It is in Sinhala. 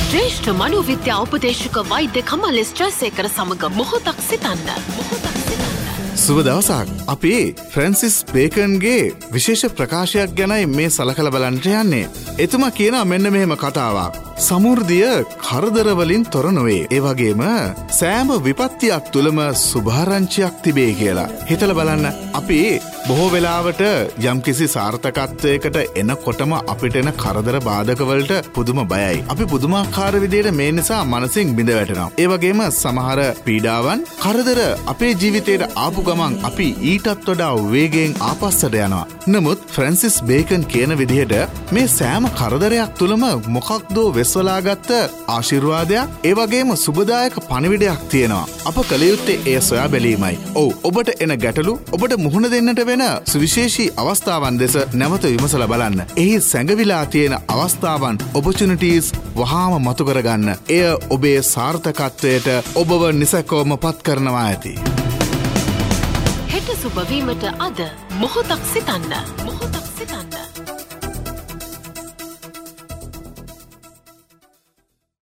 ශ්‍රේෂ්ඨ මනෝවිද්‍යා උපදේශක වෛද්‍ය කමල් ජයසේකර සමග මොහොතක් සිතන්න. සුබ දවසක්. අපි ෆ්‍රැන්සිස් බේකන්ගේ විශේෂ ප්‍රකාශයක් ගැනයි මේ සලකලා බලන්න යන්නේ. එතුමා කියනවා මෙන්න මෙහෙම කතාවක්. සමෘද්ධිය කරදරවලින් තොර නොවේ. ඒ වගේම සෑම විපත්තියක් තුලම සුභාරංචියක් තිබේ කියලා. හිතලා බලන්න. අපි බොහෝ වෙලාවට යම්කිසි සාර්ථකත්වයකට එනකොටම අපිට එන කරදර බාධක වලට පුදුම බයයි. අපි පුදුමාකාර විදිහට මේ නිසා මනසින් බිඳ වැටෙනවා. ඒ වගේම සමහර පීඩාවන් කරදර අපේ ජීවිතේට ආපු ගමන් අපි ඊටත් වඩා වේගයෙන් ආපස්සට යනවා. නමුත් ෆ්‍රැන්සිස් බේකන් කියන විදිහට මේ සෑම කරදරයක් තුලම මොකක්දෝ වෙස්වලාගත්ත ආශිර්වාදයක්, ඒ වගේම සුබදායක පණිවිඩයක් තියෙනවා. අප කළ යුත්තේ එය සොයා බැලීමයි. ඔව්, ඔබට එන ගැටලු, ඔබට මුහුණ දෙන්නට වෙන සුවිශේෂී අවස්ථාවන් දෙස නැවත විමසලා බලන්න. එහි සැඟවිලා තියෙන අවස්ථාවන්, opportunities වහාම මතු කරගන්න. එය ඔබේ සාර්ථකත්වයට ඔබව නිසැකවම පත් කරනවා ඇති. හෙට සුබ වීමට අද මොහොතක් සිතන්න.